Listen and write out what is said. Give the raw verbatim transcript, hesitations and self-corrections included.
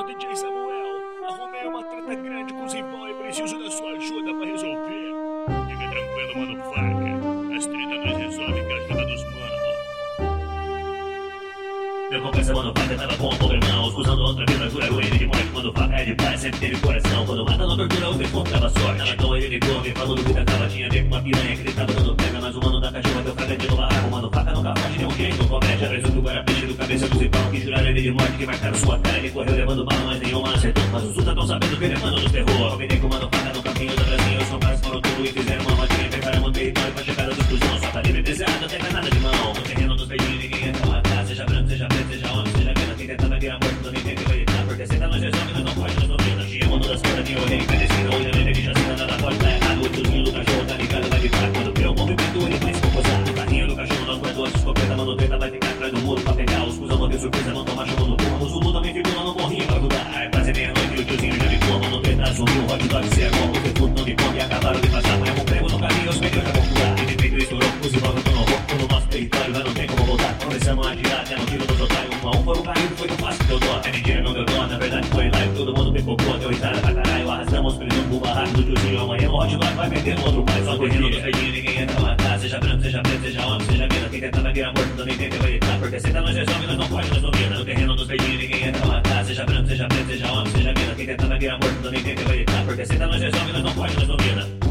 D J Samuel. Arrumei uma treta grande com os irmãos e preciso da sua ajuda pra resolver. Fica tranquilo, mano, faca. As tretas nós resolve com a ajuda dos manos. Meu comparsa, mano, faca tava com o irmãos, usando outra vida, cura o ele de morte. Quando faca é de paz, sempre teve coração. Quando mata na tortura, o defunto dava sorte. Tava com ele ligou, me falou do que tava. Tinha a ver com uma piranha que ele tava dando pega. Mas o mano da cachorra deu fraga de no barraco. Mano, faca nunca foge, deu um jeito no comédia. Preso do guarda-peixe do cabeça do cipão. Que juraram ele de morte, que marcaram sua cara. Ele correu levando bala, mas nenhuma acertou. Mas os sultas tão sabendo que ele é mano dos terror. Combinei com o mano faca no caminho da Brasil. Os comparsos foram tudo e fizeram uma rodinha. Prepararam o território pra chegada dos cruzão. Só tá livre pesado, até granada de mão. No terreno dos beijinhos, ninguém entra lá atrás. Seja branco, seja preto, seja homem, seja mina. Quem tentava virar morto, também tem que acreditar. Porque senta nós resolve, nós não pode, nós domina. Tinha mano das pernas, tinha orelha envelhecida. Hoje a lenda que já cena, nada pode dar errado. O tiozinho do cachorro tá ligado, vai ficar. Quando vê o movimento, ele vai se composar. O carrinho do cachorro não aguentou as escopetas. Mano, treta vai ficar atrás do muro pra pegar. Os cuzão não deu surpresa, não toma chuva no burro. O Zulu também ficou lá no morrinho pra ajudar. Quase meia-noite e o tiozinho já ligou. Mano, treta assumiu, o hot dog se é bom. Porque tudo não me come e acabaram de passar. Põe um prego no caminho, os pneus já vão pular. E de peito estourou, os irmãos eu tô no rouco. No nosso território já não tem como voltar. Começamos a girar até no tiro dos otários. Um a um foram caindo, foi tão fácil que eu dou. É mentira, não deu dó, na verdade foi lá e todo mundo pipocou. Deu risada pra caralho, arrastamos preso pro barraco do tiozinho. Amanhã o hot dog vai meter no outro pai. Só correndo dos verdinhos, ninguém entra lá atrás. Seja branco, seja preto, seja homem, seja mina. Quem tentava virar morto também tem que acreditar. Porque senta nós resolve, nós não pode, nós domina. No terreno dos verdinhos, ninguém entra lá atrás. Seja branco, seja preto, seja homem, seja mina. Quem tentava virar morto também tem que acreditar. Porque senta nós resolve, nós não pode, nós domina.